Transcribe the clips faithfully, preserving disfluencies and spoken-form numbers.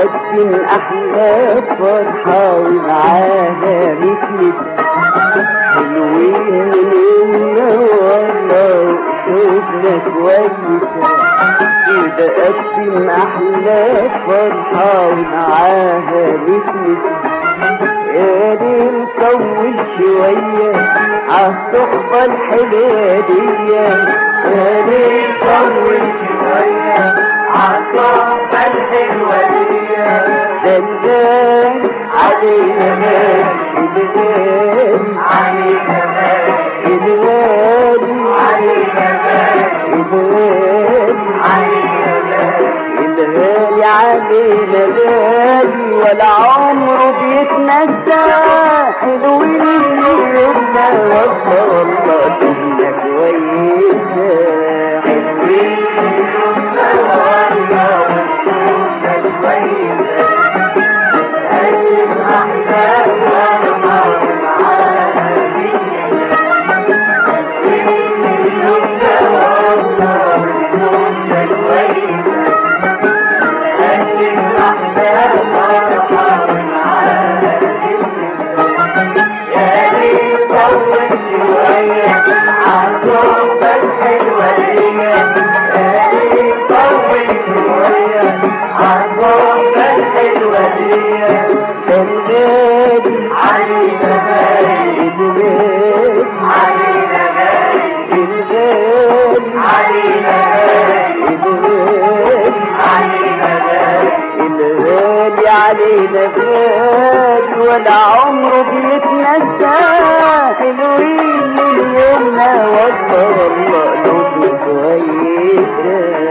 بقدم احلى فرحة ومعاها مثل حلوين من يومنا والله وقلوبنا كويسة. بقدم احلى فرحة ومعاها مثل يا ليل طول شوية عالصحبة الحلوة دي، يا ليل طول شوية عالصحبة الحلوة دي. دلال علينا مالي الغالي علينا مالي الغالي علينا مالي الغالي علينا مالي الغالي علينا غالي ولا عمره بيتنسى. حلوين يومنا والله والله كنا كويسة. حلوين يومنا والله وكنا كويسة. أيام أحلى فرحة ومعانا حلوين يومنا والله وكنا كويسة. أيام أحلى فرحة ومعانا يا ليل طول شوية عالصحبة الحلوة دي، يا ليل طول شوية عالصحبة الحلوة دي. الغالي علينا غالي الغالي علينا غالي الغالي علينا غالي الغالي علينا غالي الغالي علينا غالي ولا عمره بيتنسى. حلوين من يومنا والله والله قلوبنا كويسة.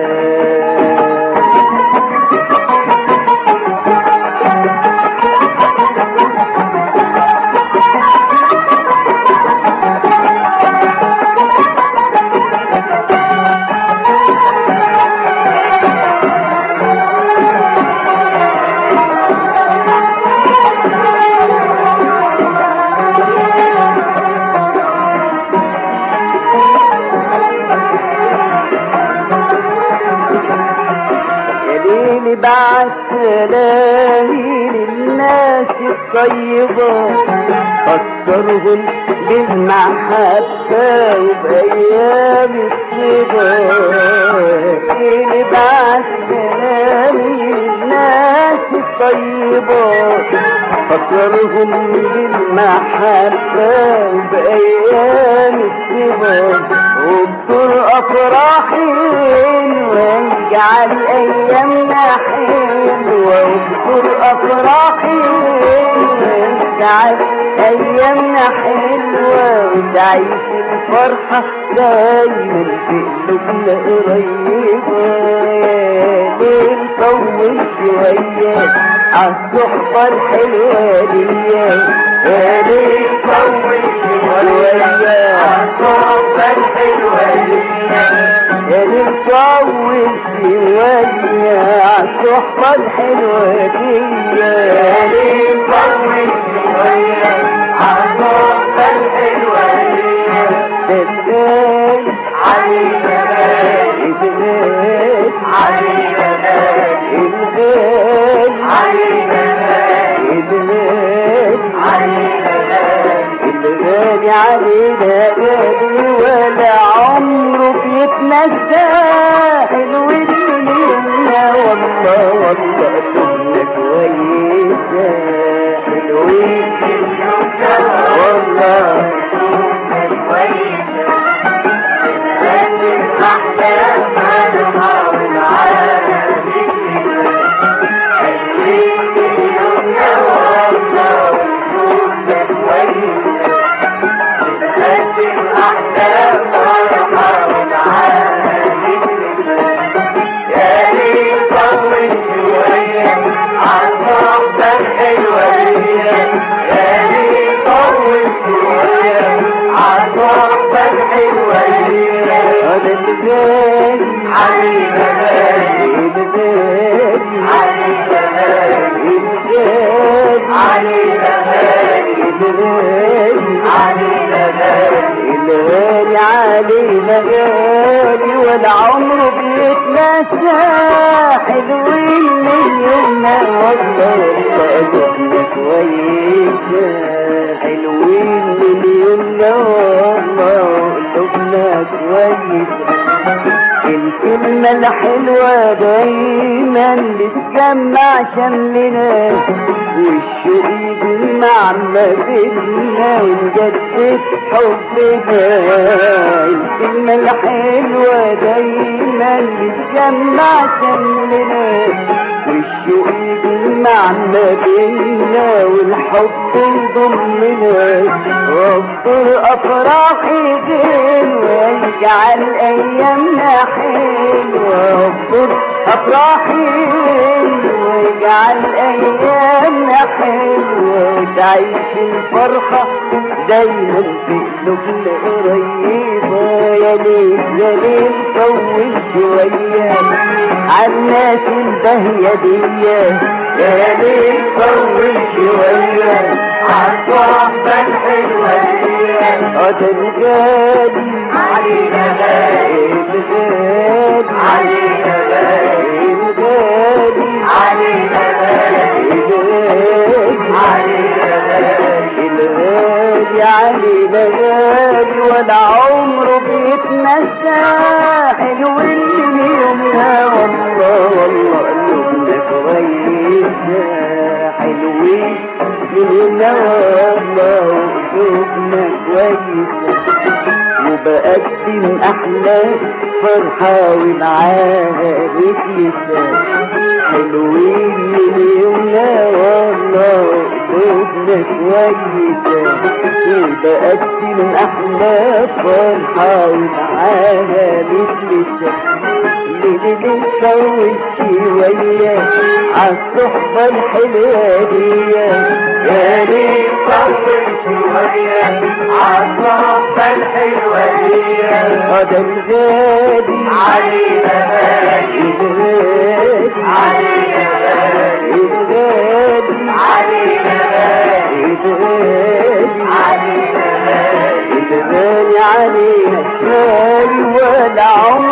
بعد سلامي للناس الطيبة أكثرهم بالمحبة وبأيام الصبا. اللي بعد سلامي للناس الطيبة أكثرهم بالمحبة وبأيام الصبا. واذكر أفراحي واجعل أيامنا حلوة. واذكر أفراحي واجعل أيامنا حلوة وتعيش الفرحة دايما في قلوبنا قريبة. يا ليل طول شوية عالصحبة الحلوة دي، يا ليل طول شوية عالصحبة الحلوة دي. يا ليل طول شوية عالصحبة الحلوة دي، يا ليل طول شوية عالصحبة الحلوة دي. دلال علينا مالي الغالي علينا مالي الغالي علينا مالي الغالي علينا مالي الغالي علينا غالي ولا عمره بيتنسى. حلوين يومنا والله والله قلوبنا كويسة. حلوين يومنا والله قلوبنا كويسة. بنقدم أحلى فرحة ومعانا مثلنا. حلوين يومنا والله قلوبنا كويسة. بنقدم أحلى فرحة ومعانا مثلنا. يا ليل طول شوية عالصحبة الحلوة دي، يا ليل طول شوية عالصحبة الحلوة دي. الغالي علينا غالي الغالي علينا غالي الغالي علينا غالي الغالي علينا غالي الغالي علينا غالي ولا عمره بيه بيتنسى حلوين من يومنا والله قلوبنا كويسة حلوين من يومنا والله قلوبنا كويسة الكلمة الحلوة دايما بتجمع شملنا والشوق يجمع ما بينا ونجدد حبنا الكلمة الحلوة دايما بتجمع شملنا والشوق يجمع ما بينا والحب يضمنا وافضل افراحي غير ويجعل ايامنا حلوة وافضل افراحي ويجعل ايامنا حلوة وتعيش الفرحة دايما في قلوبنا قريبة يا ليل يا ليل طول شوية عالناس البهية دي يا ليل طول شوية عالصحبة الحلوة دي ده الغالي علينا غالي الغالي علينا غالي الغالي علينا غالي الغالي علينا غالي الغالي علينا غالي ولا عمره بيتنسى حلوين من يومنا والله والله قلوبنا كويسة حلوين من يومنا والله قلوبنا كويسة وبقدم احلى فرحة ومعاها بتلسى حلوين من يومنا والله قلوبنا كويسة وبقدم احلى فرحة ومعاها بتلسى ليلي نطول شوية عالصحبة الحلوة دي يا ليل طول شوية عالصحبة الحلوة دي ده الغالي علينا غالي الغالي علينا غالي الغالي علينا غالي الغالي علينا غالي الغالي علينا غالي ولا عمر